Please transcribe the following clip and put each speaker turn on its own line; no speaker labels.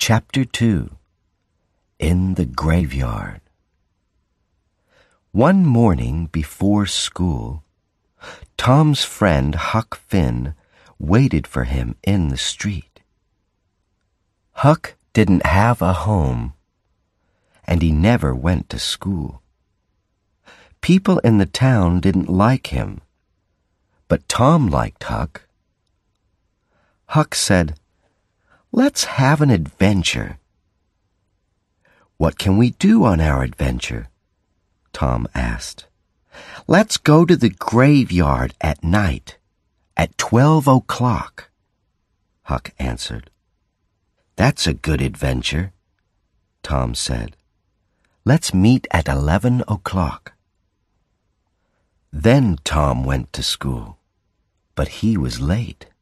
Chapter 2 In the Graveyard. One morning before school, Tom's friend Huck Finn waited for him in the street. Huck didn't have a home, and he never went to school. People in the town didn't like him, but Tom liked Huck. Huck said, "Let's have an adventure." "What can we do on our adventure?" Tom asked. "Let's go to the graveyard at night, at 12 o'clock, Huck answered. "That's a good adventure," Tom said. "Let's meet at 11 o'clock. Then Tom went to school, but he was late.